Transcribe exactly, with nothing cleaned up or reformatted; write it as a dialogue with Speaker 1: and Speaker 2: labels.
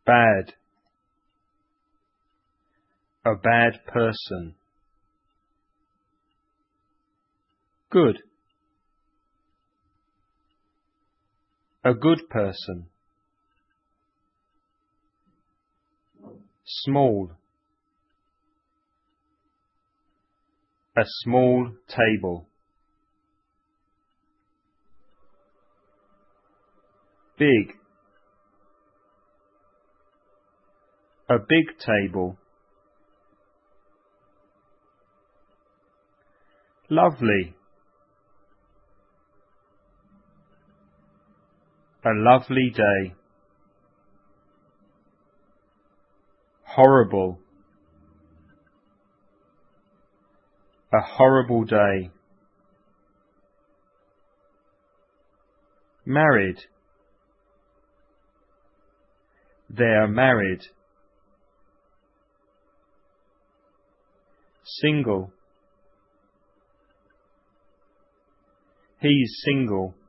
Speaker 1: Bad. A bad person. Good. A good person. Small. A small table. Big. A big table. Lovely. A lovely day. Horrible. A horrible day. Married. They are married. Single. He's single.